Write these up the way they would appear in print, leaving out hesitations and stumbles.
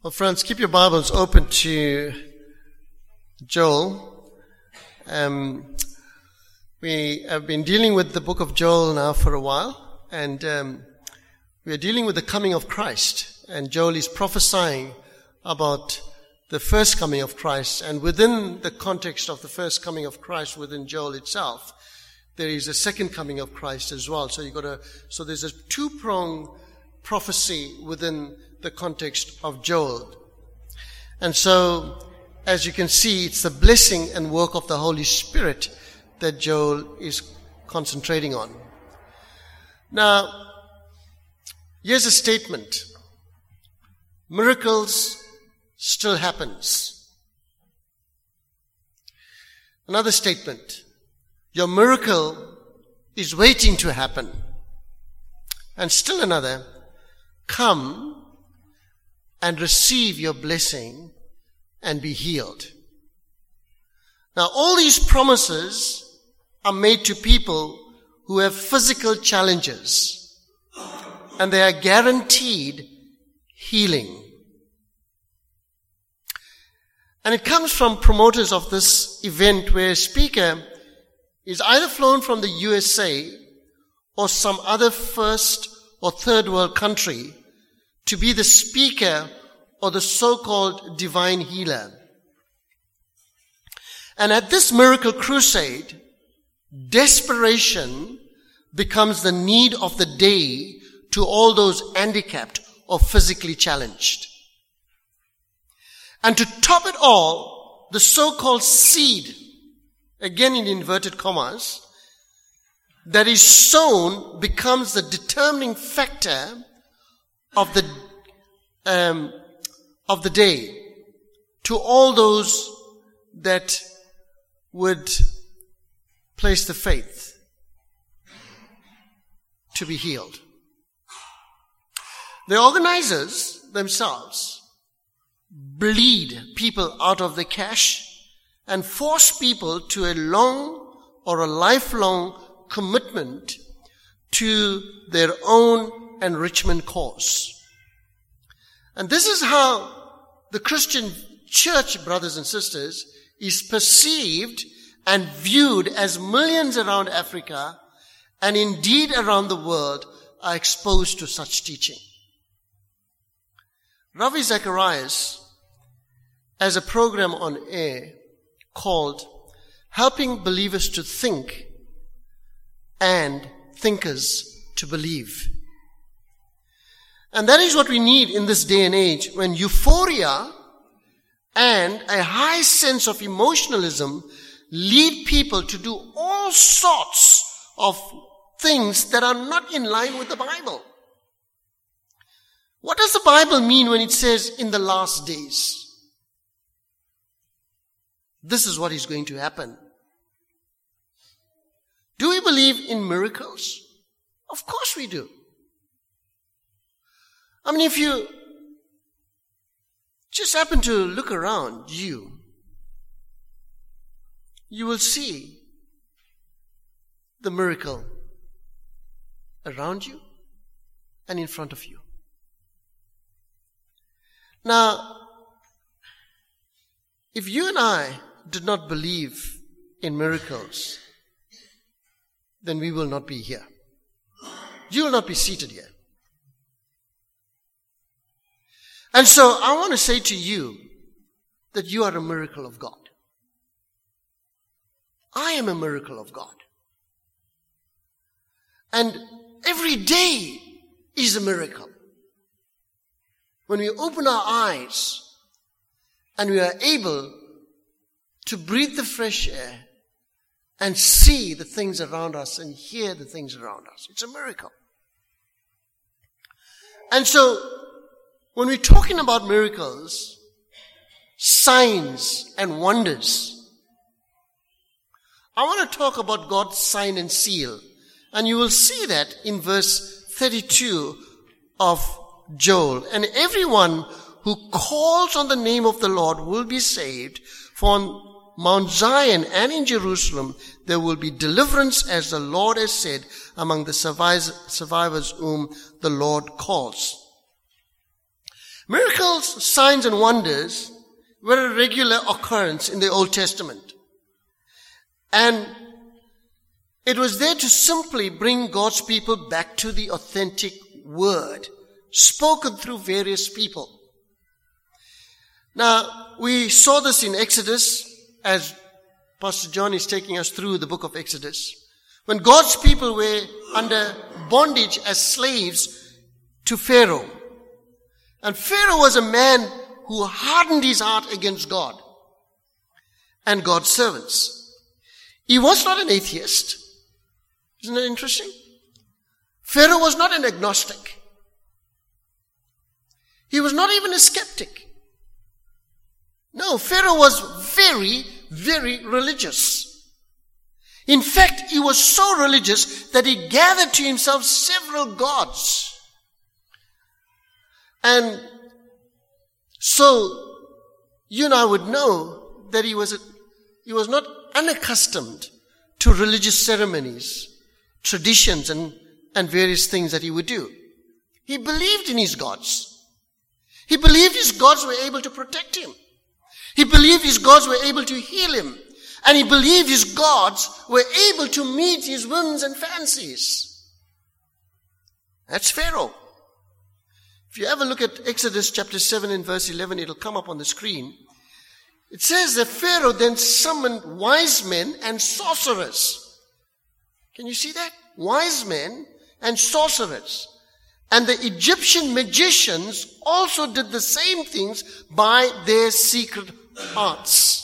Well, friends, keep your Bibles open to Joel. We have been dealing with the book of Joel now for a while, and we are dealing with the coming of Christ. And Joel is prophesying about the first coming of Christ, and within the context of the first coming of Christ within Joel itself, there is a second coming of Christ as well. So there's a two-pronged prophecy within the context of Joel. And so, as you can see, it's the blessing and work of the Holy Spirit that Joel is concentrating on. Now, here's a statement. Miracles still happens. Another statement. Your miracle is waiting to happen. And still another. Come and receive your blessing and be healed. Now, all these promises are made to people who have physical challenges, and they are guaranteed healing. And it comes from promoters of this event where a speaker is either flown from the USA or some other first or third world country to be the speaker or the so-called divine healer. And at this miracle crusade, desperation becomes the need of the day to all those handicapped or physically challenged. And to top it all, the so-called seed, again in inverted commas, that is sown becomes the determining factor of the day to all those that would place the faith to be healed. The organizers themselves bleed people out of the cash and force people to a long or a lifelong commitment to their own enrichment cause. And this is how the Christian church, brothers and sisters, is perceived and viewed as millions around Africa and indeed around the world are exposed to such teaching. Ravi Zacharias has a program on air called Helping Believers to Think and Thinkers to Believe. And that is what we need in this day and age when euphoria and a high sense of emotionalism lead people to do all sorts of things that are not in line with the Bible. What does the Bible mean when it says in the last days? This is what is going to happen. Do we believe in miracles? Of course we do. I mean, if you just happen to look around you will see the miracle around you and in front of you. Now, if you and I did not believe in miracles, then we will not be here. You will not be seated here. And so I want to say to you that you are a miracle of God. I am a miracle of God. And every day is a miracle. When we open our eyes and we are able to breathe the fresh air and see the things around us and hear the things around us. It's a miracle. And so, when we're talking about miracles, signs and wonders, I want to talk about God's sign and seal. And you will see that in verse 32 of Joel. And everyone who calls on the name of the Lord will be saved. For on Mount Zion and in Jerusalem there will be deliverance, as the Lord has said, among the survivors whom the Lord calls. Miracles, signs and wonders were a regular occurrence in the Old Testament. And it was there to simply bring God's people back to the authentic word, spoken through various people. Now, we saw this in Exodus, as Pastor John is taking us through the book of Exodus, when God's people were under bondage as slaves to Pharaoh. And Pharaoh was a man who hardened his heart against God and God's servants. He was not an atheist. Isn't that interesting? Pharaoh was not an agnostic. He was not even a skeptic. No, Pharaoh was very, very religious. In fact, he was so religious that he gathered to himself several gods. And so, you and I would know that he was not unaccustomed to religious ceremonies, traditions, and various things that he would do. He believed in his gods. He believed his gods were able to protect him. He believed his gods were able to heal him. And he believed his gods were able to meet his whims and fancies. That's Pharaoh. If you ever look at Exodus chapter 7 and verse 11, it'll come up on the screen. It says that Pharaoh then summoned wise men and sorcerers. Can you see that? Wise men and sorcerers. And the Egyptian magicians also did the same things by their secret arts.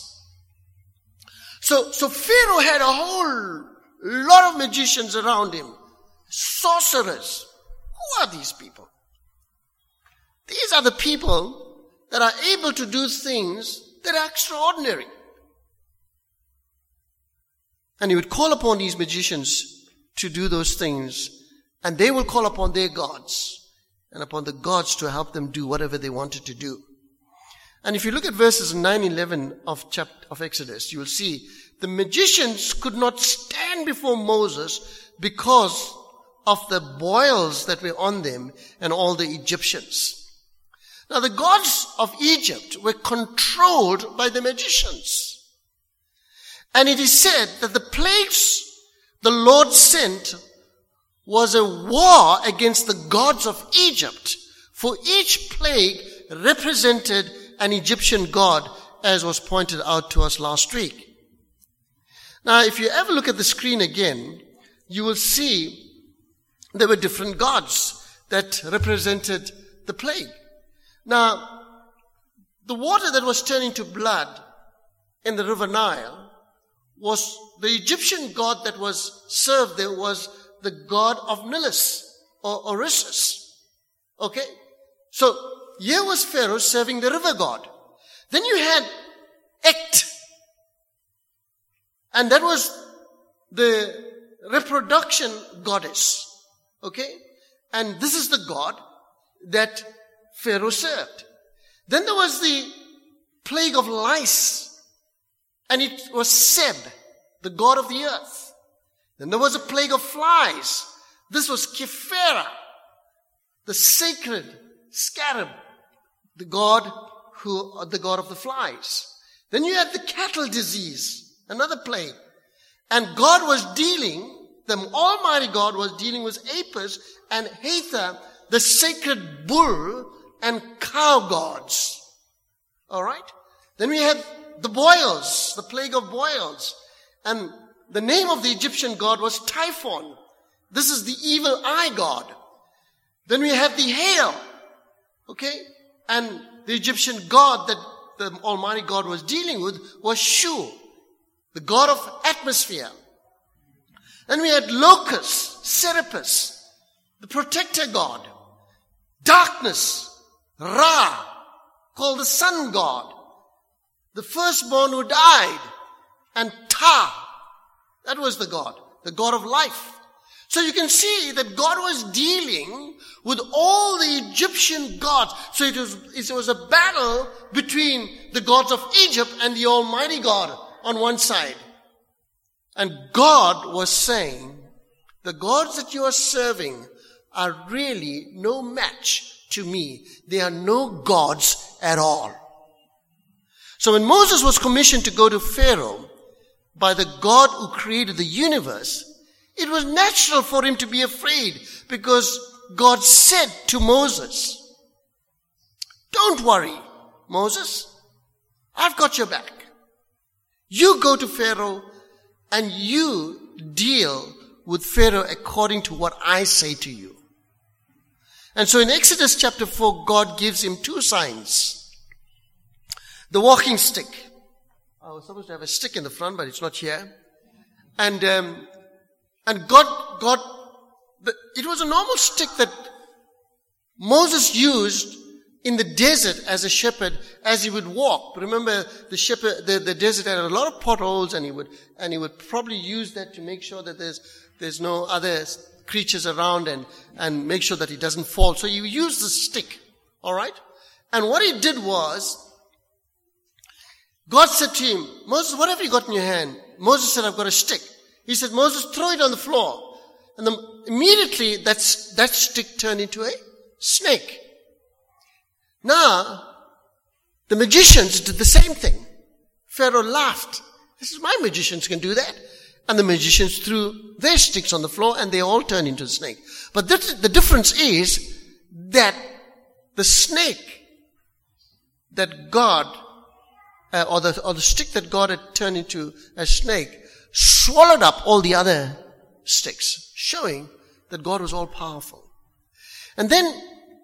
So Pharaoh had a whole lot of magicians around him. Sorcerers. Who are these people? These are the people that are able to do things that are extraordinary. And he would call upon these magicians to do those things, and they will call upon their gods and upon the gods to help them do whatever they wanted to do. And if you look at verses 9 and 11 of Exodus, you will see the magicians could not stand before Moses because of the boils that were on them and all the Egyptians. Now, the gods of Egypt were controlled by the magicians. And it is said that the plagues the Lord sent was a war against the gods of Egypt, for each plague represented an Egyptian god, as was pointed out to us last week. Now, if you ever look at the screen again, you will see there were different gods that represented the plague. Now, the water that was turning to blood in the river Nile was the Egyptian god that was served there was the god of Nilus or Osiris. Okay? So, here was Pharaoh serving the river god. Then you had Ekt. And that was the reproduction goddess. Okay? And this is the god that Pharaoh served. Then there was the plague of lice. And it was Seb, the god of the earth. Then there was a plague of flies. This was Kefera, the sacred scarab, the god of the flies. Then you had the cattle disease, another plague. And God was dealing, the Almighty God was dealing with Apis and Hathor, the sacred bull and cow gods. Alright? Then we had the boils, the plague of boils. And the name of the Egyptian god was Typhon. This is the evil eye god. Then we have the hail. Okay? And the Egyptian god that the Almighty God was dealing with was Shu, the god of atmosphere. Then we had locusts, Serapis, the protector god. Darkness, Ra, called the sun god. The firstborn who died. And Ta, that was the god of life. So you can see that God was dealing with all the Egyptian gods. So it was a battle between the gods of Egypt and the Almighty God on one side. And God was saying, the gods that you are serving are really no match to me. They are no gods at all. So when Moses was commissioned to go to Pharaoh by the God who created the universe, it was natural for him to be afraid, because God said to Moses, "Don't worry, Moses. I've got your back. You go to Pharaoh and you deal with Pharaoh according to what I say to you." And so in Exodus chapter 4, God gives him two signs. The walking stick. I was supposed to have a stick in the front, but it's not here. And God, it was a normal stick that Moses used in the desert as a shepherd as he would walk. Remember, the desert had a lot of potholes, and he would probably use that to make sure that there's no other creatures around, and make sure that he doesn't fall. So he used the stick. All right? And what he did was, God said to him, "Moses, what have you got in your hand?" Moses said, "I've got a stick." He said, "Moses, throw it on the floor." And immediately that stick turned into a snake. Now, the magicians did the same thing. Pharaoh laughed. He says, "My magicians can do that." And the magicians threw their sticks on the floor, and they all turned into a snake. But the difference is that the snake that God, or the stick that God had turned into a snake, swallowed up all the other sticks, showing that God was all powerful. And then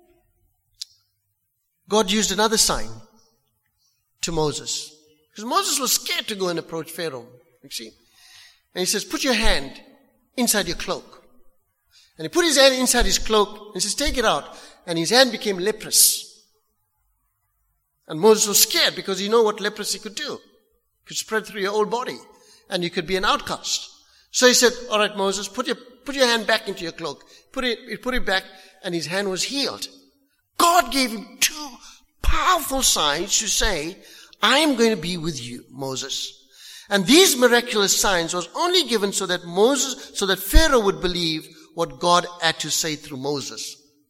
God used another sign to Moses, because Moses was scared to go and approach Pharaoh. You see? And he says, "Put your hand inside your cloak." And he put his hand inside his cloak and says, "Take it out." And his hand became leprous. And Moses was scared, because you know what leprosy could do. It could spread through your whole body, and you could be an outcast. So he said, "All right, Moses, put your hand back into your cloak." He put it back, and his hand was healed. God gave him two powerful signs to say, "I am going to be with you, Moses." And these miraculous signs was only given so that Pharaoh would believe what God had to say through Moses.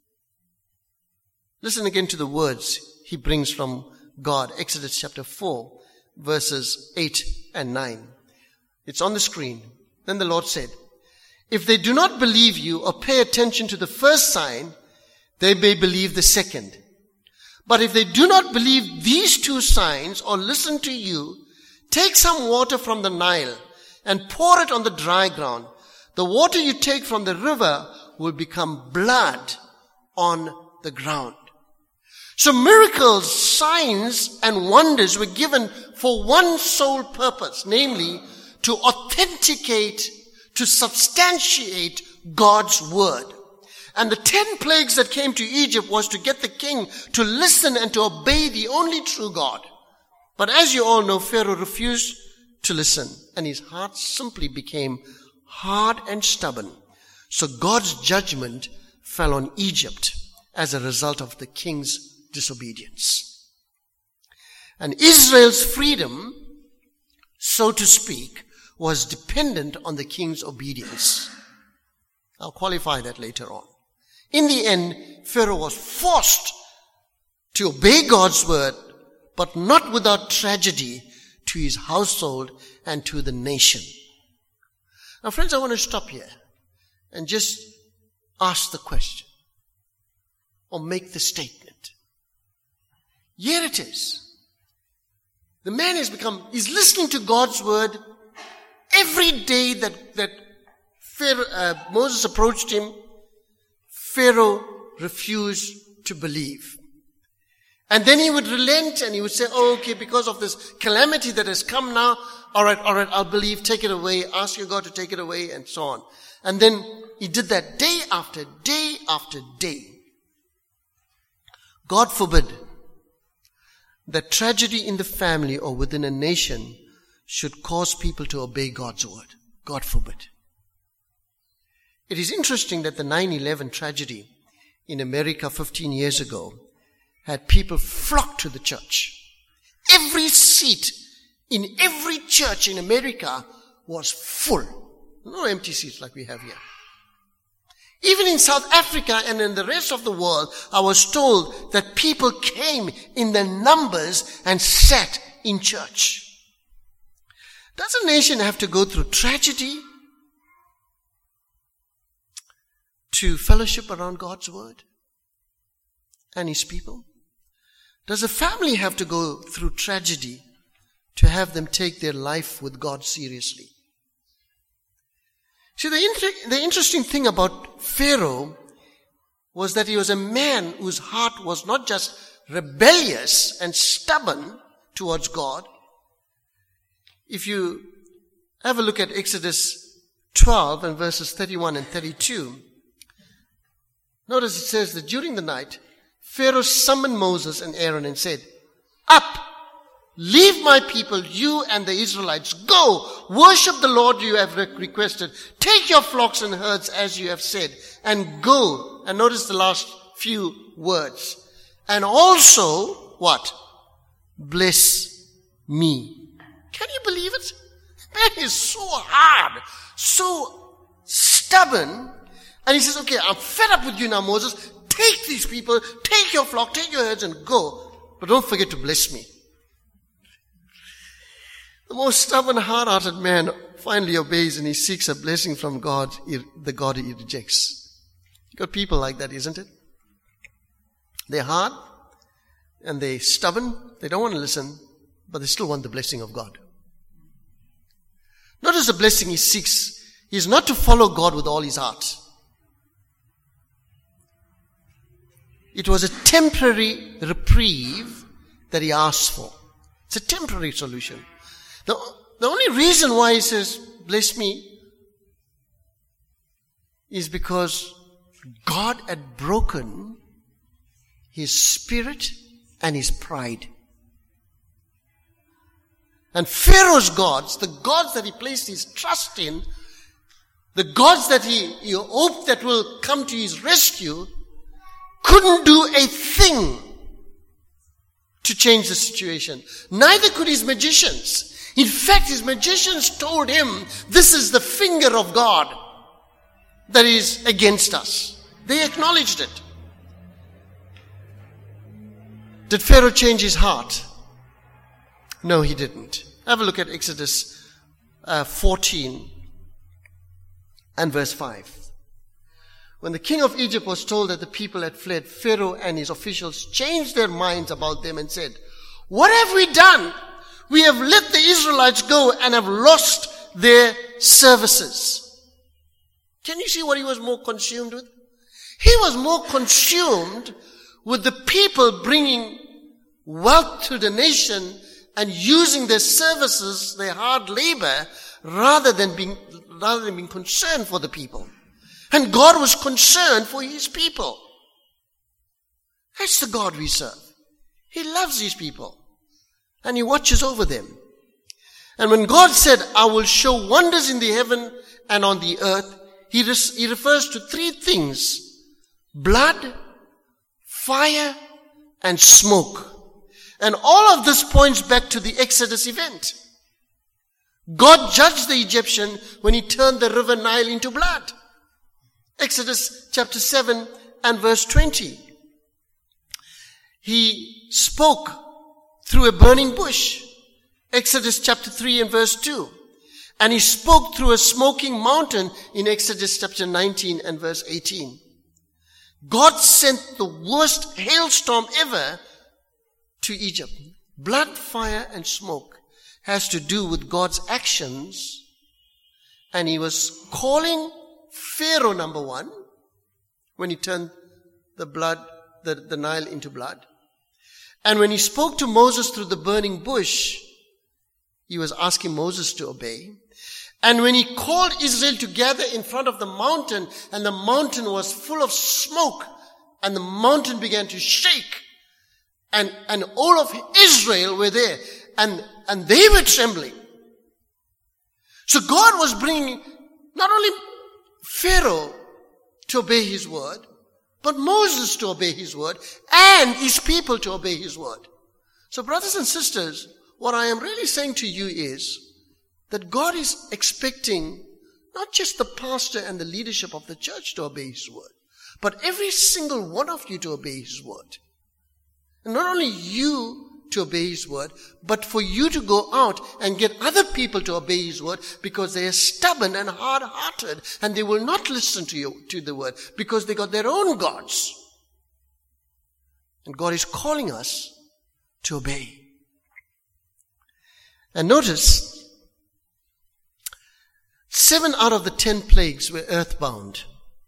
Listen again to the words he brings from God. Exodus chapter 4, verses 8 and 9. It's on the screen. Then the Lord said, "If they do not believe you or pay attention to the first sign, they may believe the second. But if they do not believe these two signs or listen to you, take some water from the Nile and pour it on the dry ground. The water you take from the river will become blood on the ground." So miracles, signs, and wonders were given for one sole purpose, namely to authenticate, to substantiate God's word. And the 10 plagues that came to Egypt was to get the king to listen and to obey the only true God. But as you all know, Pharaoh refused to listen, and his heart simply became hard and stubborn. So God's judgment fell on Egypt as a result of the king's disobedience. And Israel's freedom, so to speak, was dependent on the king's obedience. I'll qualify that later on. In the end, Pharaoh was forced to obey God's word, but not without tragedy to his household and to the nation. Now, friends, I want to stop here and just ask the question, or make the statement. Here it is. The man he's listening to God's word every day that Moses approached him. Pharaoh refused to believe. And then he would relent and he would say, "Oh, okay, because of this calamity that has come now, all right, I'll believe, take it away, ask your God to take it away," and so on. And then he did that day after day after day. God forbid that tragedy in the family or within a nation should cause people to obey God's word. God forbid. It is interesting that the 9/11 tragedy in America 15 years ago had people flock to the church. Every seat in every church in America was full. No empty seats like we have here. Even in South Africa and in the rest of the world, I was told that people came in their numbers and sat in church. Does a nation have to go through tragedy to fellowship around God's word and his people? Does a family have to go through tragedy to have them take their life with God seriously? See, the interesting thing about Pharaoh was that he was a man whose heart was not just rebellious and stubborn towards God. If you have a look at Exodus 12 and verses 31 and 32, notice it says that during the night, Pharaoh summoned Moses and Aaron and said, "Up! Leave my people, you and the Israelites. Go, worship the Lord you have requested. Take your flocks and herds as you have said, and go." And notice the last few words. "And also," what? "Bless me." Can you believe it? Man is so hard, so stubborn. And he says, "Okay, I'm fed up with you now, Moses. Take these people, take your flock, take your herds and go. But don't forget to bless me." The most stubborn, hard-hearted man finally obeys and he seeks a blessing from God, the God he rejects. You got people like that, isn't it? They're hard and they're stubborn. They don't want to listen, but they still want the blessing of God. Notice the blessing he seeks is not to follow God with all his heart. It was a temporary reprieve that he asked for. It's a temporary solution. The only reason why he says, "Bless me," is because God had broken his spirit and his pride. And Pharaoh's gods, the gods that he placed his trust in, the gods that he hoped that will come to his rescue, couldn't do a thing to change the situation. Neither could his magicians. In fact, his magicians told him, "This is the finger of God that is against us." They acknowledged it. Did Pharaoh change his heart? No, he didn't. Have a look at Exodus 14 and verse 5. When the king of Egypt was told that the people had fled, Pharaoh and his officials changed their minds about them and said, "What have we done? We have let the Israelites go and have lost their services." Can you see what he was more consumed with? He was more consumed with the people bringing wealth to the nation and using their services, their hard labor, rather than being concerned for the people. And God was concerned for his people. That's the God we serve. He loves his people. And he watches over them. And when God said, "I will show wonders in the heaven and on the earth," he refers to three things: blood, fire, and smoke. And all of this points back to the Exodus event. God judged the Egyptian when he turned the river Nile into blood. Exodus chapter 7 and verse 20. He spoke through a burning bush. Exodus chapter 3 and verse 2. And he spoke through a smoking mountain in Exodus chapter 19 and verse 18. God sent the worst hailstorm ever to Egypt. Blood, fire, and smoke has to do with God's actions. And he was calling Pharaoh, number one, when he turned the Nile into blood. And when he spoke to Moses through the burning bush, he was asking Moses to obey. And when he called Israel together in front of the mountain, and the mountain was full of smoke, and the mountain began to shake, and all of Israel were there, and they were trembling. So God was bringing not only Pharaoh to obey his word, but Moses to obey his word, and his people to obey his word. So brothers and sisters, what I am really saying to you is that God is expecting Not just the pastor and the leadership of the church to obey his word, but every single one of you to obey his word. And not only you to obey his word, but for you to go out and get other people to obey his word, because they are stubborn and hard-hearted and they will not listen to the word because they got their own gods. And God is calling us to obey. And notice, 7 out of the 10 plagues were earthbound.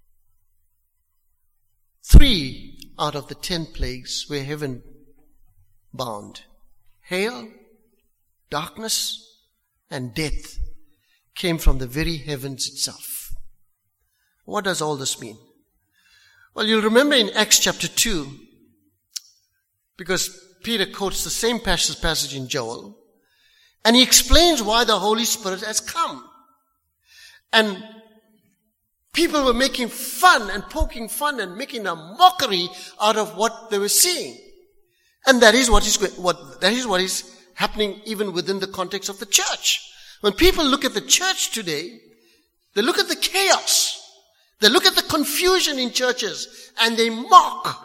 3 out of the 10 plagues were heaven bound. Hail, darkness, and death came from the very heavens itself. What does all this mean? Well, you'll remember in Acts chapter 2, because Peter quotes the same passage in Joel, and he explains why the Holy Spirit has come. And people were making fun and poking fun and making a mockery out of what they were seeing. And that is what is happening even within the context of the church. When people look at the church today, they look at the chaos. They look at the confusion in churches and they mock.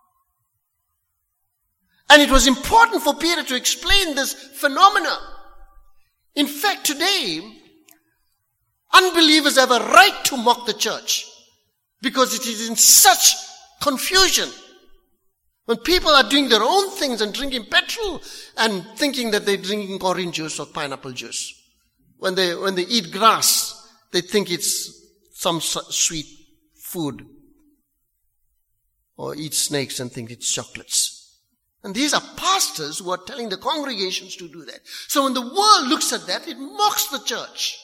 And it was important for Peter to explain this phenomena. In fact, today, unbelievers have a right to mock the church because it is in such confusion. When people are doing their own things and drinking petrol and thinking that they're drinking orange juice or pineapple juice. When they eat grass, they think it's some sweet food. Or eat snakes and think it's chocolates. And these are pastors who are telling the congregations to do that. So when the world looks at that, it mocks the church.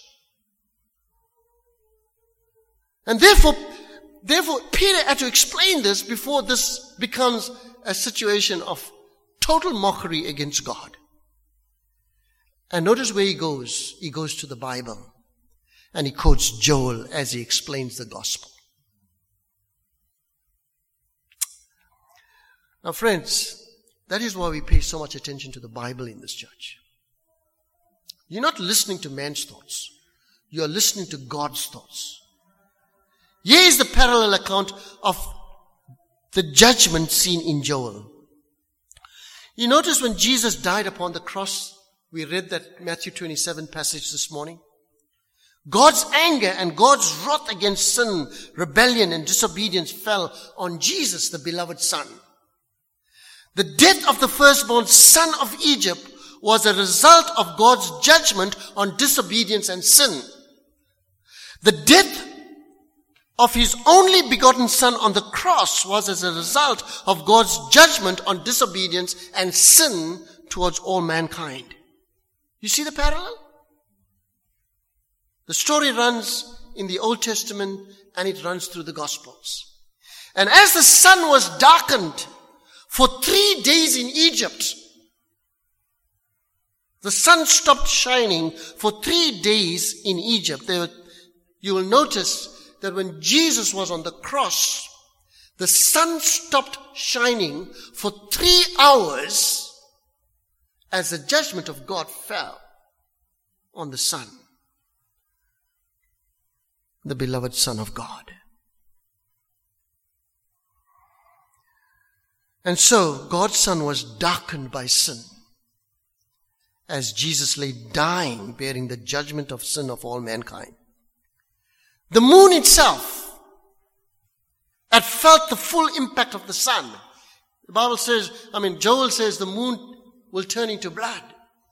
And therefore, Peter had to explain this before this becomes a situation of total mockery against God. And notice where he goes. He goes to the Bible. And he quotes Joel as he explains the gospel. Now friends, that is why we pay so much attention to the Bible in this church. You're not listening to man's thoughts. You're listening to God's thoughts. Here is the parallel account of the judgment seen in Joel. You notice when Jesus died upon the cross, we read that Matthew 27 passage this morning. God's anger and God's wrath against sin, rebellion and disobedience fell on Jesus, the beloved Son. The death of the firstborn son of Egypt was a result of God's judgment on disobedience and sin. The death of his only begotten Son on the cross was as a result of God's judgment on disobedience and sin towards all mankind. You see the parallel? The story runs in the Old Testament and it runs through the Gospels. And as the sun was darkened for 3 days in Egypt, the sun stopped shining for 3 days in Egypt. You will notice that when Jesus was on the cross, the sun stopped shining for 3 hours as the judgment of God fell on the Son, the beloved Son of God. And so God's Son was darkened by sin as Jesus lay dying, bearing the judgment of sin of all mankind. The moon itself had felt the full impact of the sun. The Bible says, Joel says the moon will turn into blood.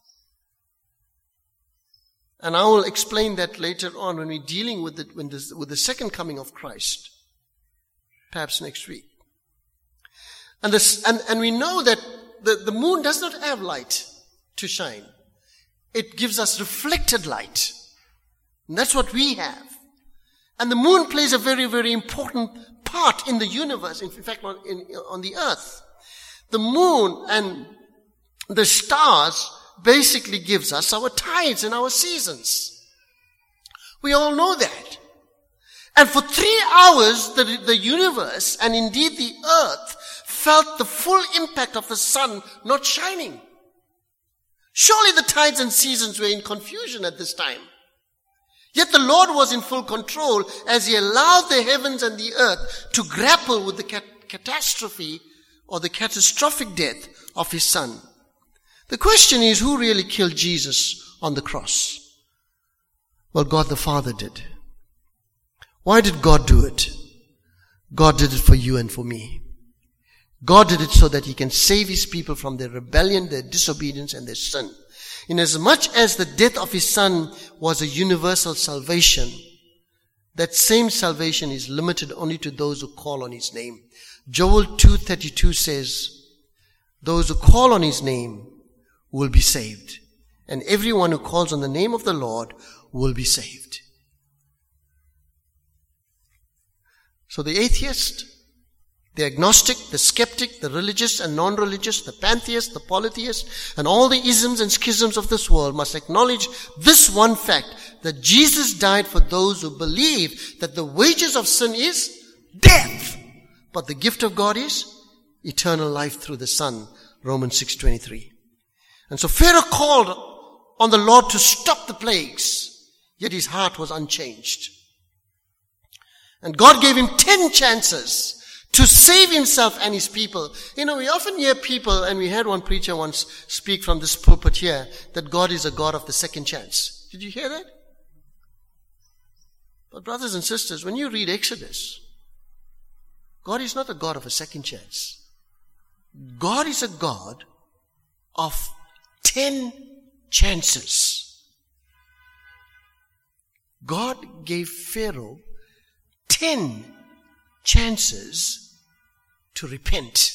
And I will explain that later on when we're dealing with the second coming of Christ. Perhaps next week. And we know that the moon does not have light to shine. It gives us reflected light. And that's what we have. And the moon plays a very, very important part in the universe, in fact, on the earth. The moon and the stars basically gives us our tides and our seasons. We all know that. And for 3 hours, the universe and indeed the earth felt the full impact of the sun not shining. Surely the tides and seasons were in confusion at this time. Yet the Lord was in full control as he allowed the heavens and the earth to grapple with the catastrophe or the catastrophic death of his son. The question is, who really killed Jesus on the cross? Well, God the Father did. Why did God do it? God did it for you and for me. God did it so that he can save his people from their rebellion, their disobedience, and their sin. Inasmuch as the death of his son was a universal salvation, that same salvation is limited only to those who call on his name. Joel 2:32 says, those who call on his name will be saved. And everyone who calls on the name of the Lord will be saved. So the atheist, the agnostic, the skeptic, the religious and non-religious, the pantheist, the polytheist, and all the isms and schisms of this world must acknowledge this one fact, that Jesus died for those who believe that the wages of sin is death, but the gift of God is eternal life through the Son, Romans 6:23. And so Pharaoh called on the Lord to stop the plagues, yet his heart was unchanged. And God gave him 10 chances to save himself and his people. We often hear people, and we had one preacher once speak from this pulpit here, that God is a God of the second chance. Did you hear that? But brothers and sisters, when you read Exodus, God is not a God of a second chance. God is a God of 10 chances. God gave Pharaoh 10 chances to repent.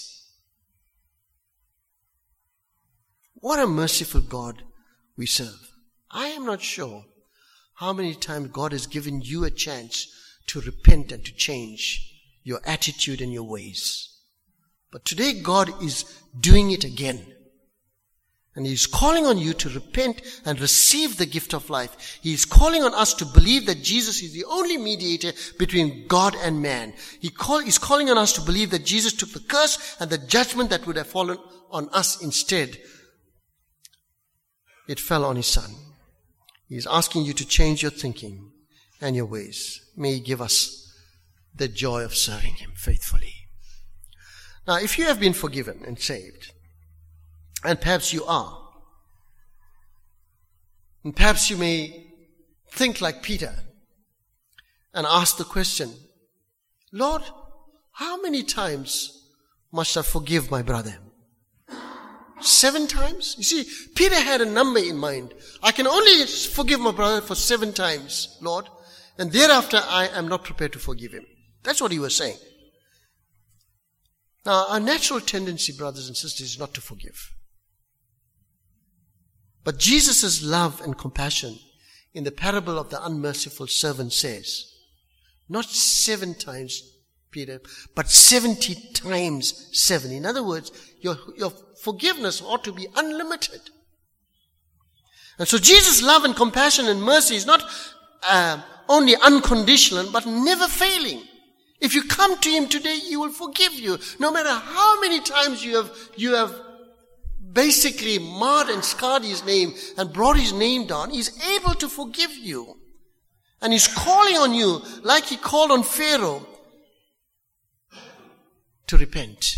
What a merciful God we serve. I am not sure how many times God has given you a chance to repent and to change your attitude and your ways. But today God is doing it again. And He is calling on you to repent and receive the gift of life. He is calling on us to believe that Jesus is the only mediator between God and man. He's calling on us to believe that Jesus took the curse and the judgment that would have fallen on us instead. It fell on His Son. He is asking you to change your thinking and your ways. May He give us the joy of serving Him faithfully. Now, if you have been forgiven and saved, and perhaps you are, and perhaps you may think like Peter and ask the question, Lord, how many times must I forgive my brother? 7 times? You see, Peter had a number in mind. I can only forgive my brother for 7 times, Lord, and thereafter I am not prepared to forgive him. That's what he was saying. Now, our natural tendency, brothers and sisters, is not to forgive. But Jesus' love and compassion in the parable of the unmerciful servant says, not 7 times, Peter, but 70 times 7. In other words, your forgiveness ought to be unlimited. And so Jesus' love and compassion and mercy is not only unconditional, but never failing. If you come to Him today, He will forgive you. No matter how many times you have basically marred and scarred His name and brought His name down, He's able to forgive you. And He's calling on you, like He called on Pharaoh, to repent.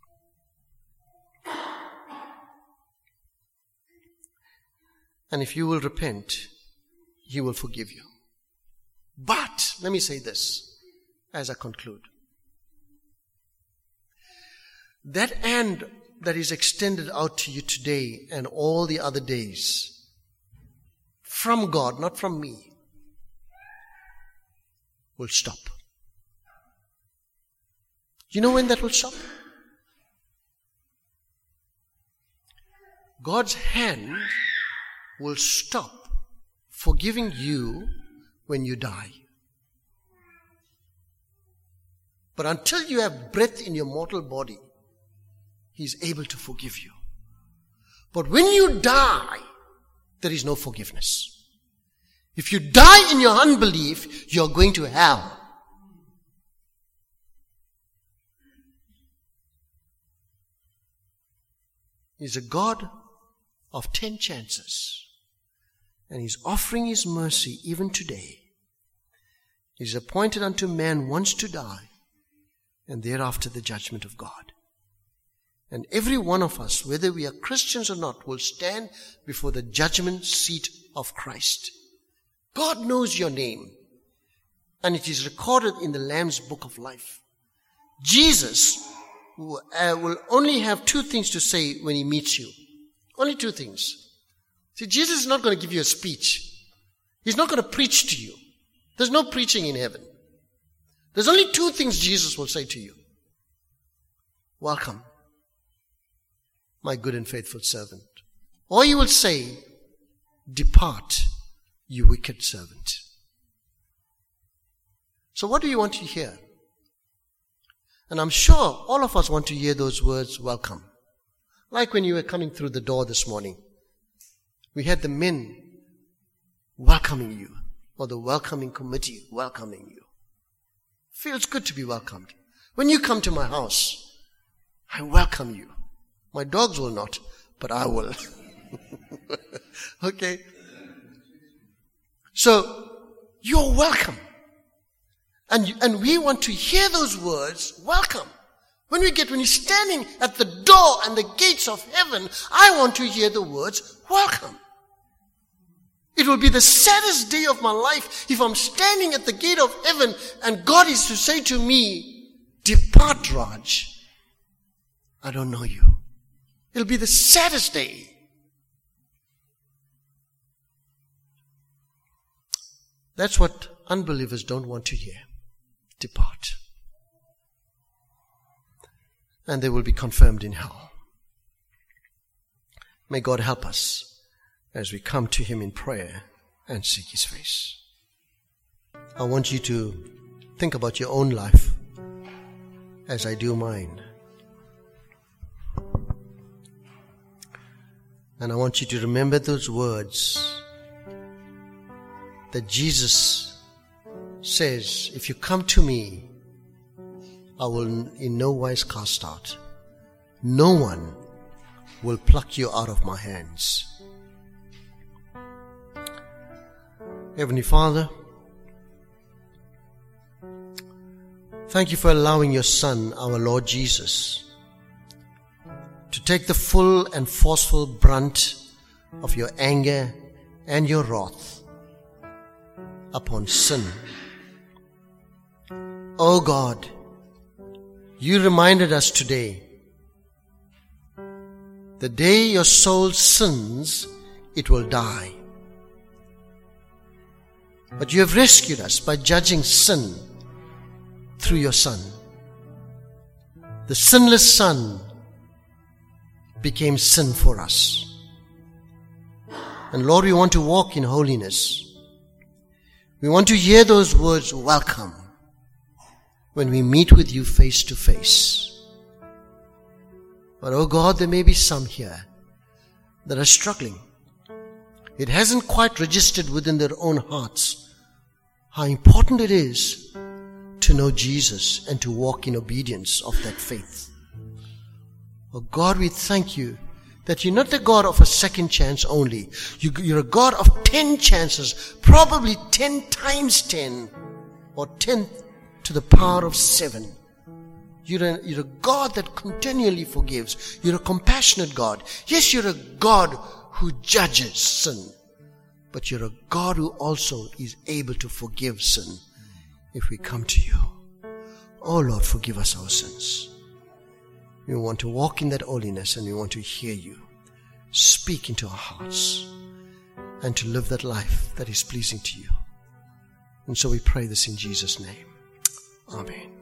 And if you will repent, He will forgive you. But, let me say this as I conclude. That hand that is extended out to you today and all the other days, from God, not from me, will stop. You know when that will stop? God's hand will stop forgiving you when you die. But until you have breath in your mortal body, He is able to forgive you. But when you die, there is no forgiveness. If you die in your unbelief, you are going to hell. He is a God of 10 chances. And He's offering His mercy even today. He's appointed unto man once to die, and thereafter the judgment of God. And every one of us, whether we are Christians or not, will stand before the judgment seat of Christ. God knows your name, and it is recorded in the Lamb's book of life. Jesus will only have two things to say when He meets you. Only two things. See, Jesus is not going to give you a speech. He's not going to preach to you. There's no preaching in heaven. There's only two things Jesus will say to you. Welcome, my good and faithful servant. Or He will say, depart, you wicked servant. So what do you want to hear? And I'm sure all of us want to hear those words, welcome. Like when you were coming through the door this morning. We had the men welcoming you, or the welcoming committee welcoming you. Feels good to be welcomed. When you come to my house, I welcome you. My dogs will not, but I will. Okay? So, you're welcome. And we want to hear those words, welcome. When you're standing at the door and the gates of heaven, I want to hear the words, welcome. It will be the saddest day of my life if I'm standing at the gate of heaven and God is to say to me, depart, Raj. I don't know you. It'll be the saddest day. That's what unbelievers don't want to hear. Depart. And they will be confirmed in hell. May God help us as we come to Him in prayer and seek His face. I want you to think about your own life as I do mine. And I want you to remember those words that Jesus says, if you come to me, I will in no wise cast out. No one will pluck you out of my hands. Heavenly Father, thank you for allowing your Son, our Lord Jesus, to take the full and forceful brunt of your anger and your wrath upon sin. Oh God, you reminded us today, the day your soul sins, it will die. But you have rescued us by judging sin through your Son. The sinless Son became sin for us. And Lord, we want to walk in holiness. We want to hear those words, welcome, when we meet with you face to face. But oh God, there may be some here that are struggling. It hasn't quite registered within their own hearts how important it is to know Jesus and to walk in obedience of that faith. Oh God, we thank you that you're not the God of a second chance only. You're a God of 10 chances, probably 10 times 10, or 10 to the power of 7. You're a God that continually forgives. You're a compassionate God. Yes, you're a God who judges sin, but you're a God who also is able to forgive sin if we come to you. Oh Lord, forgive us our sins. We want to walk in that holiness, and we want to hear you speak into our hearts and to live that life that is pleasing to you. And so we pray this in Jesus' name. Amen.